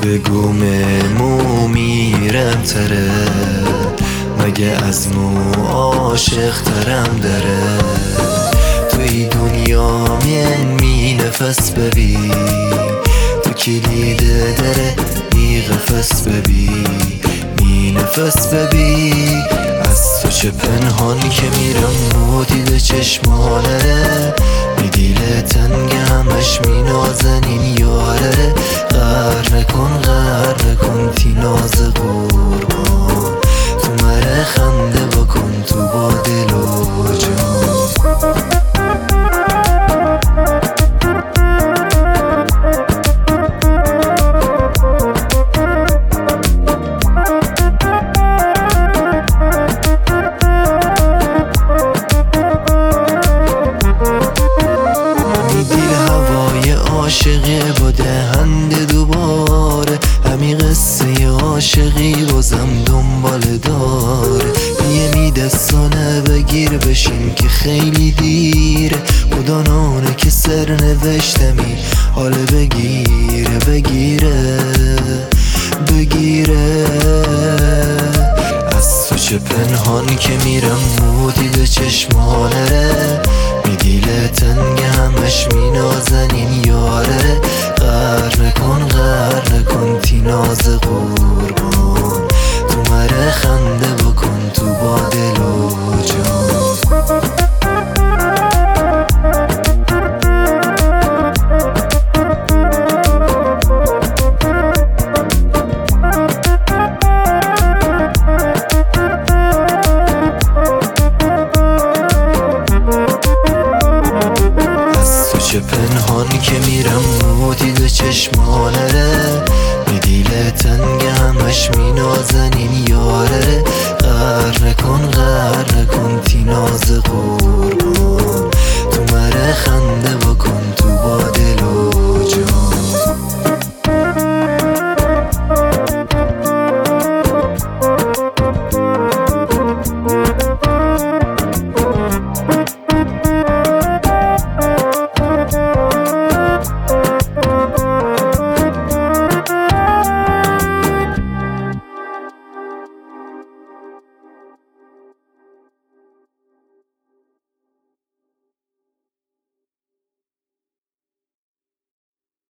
بگو مو میرم تره، مگه از مو عاشق ترم داره. توی دنیا می نفس ببین، تو کلید دره می قفس ببین، می نفس ببین. از تو چه پنهان که میرم مو دیده چشمانه، می دیل تنگ همش می نازنین یاره. غر نکن تی ناز قربان، تو مره خنده بکن تو با دل و جان. عاشقی با دهنده دوباره، همی قصه عاشقی بازم دنبال داره. یه میدستانه بگیر بشین که خیلی دیره، خدا نانه که سر نوشتمی حال بگیره. از تو چه پنهان که میرم مودی به چشمانه، می دیل تنگ همش می نازنین یاره. غر نکن تی ناز قربان، تو مره خنده بکن تو با دل و جان. چه پنهان که میرم مودید چشمانه، می دیل تنگ همش می نازنین یاره. غر نکن تی ناز قربان، تو مره خنده بکن تو با دل و